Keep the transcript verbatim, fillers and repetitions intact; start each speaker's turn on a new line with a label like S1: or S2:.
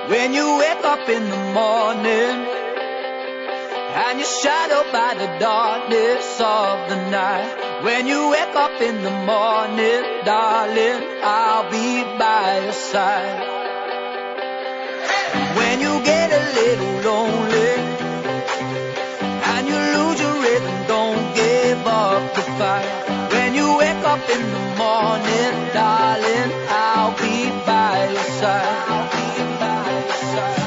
S1: When you wake up in the morning and you're shadowed by the darkness of the night. When you wake up in the morning, darling, I'll be by your side. When you get a little lonely and you lose your rhythm, don't give up the fight. When you wake up in the morning, darling, I'll be by your side. I'll be by your side.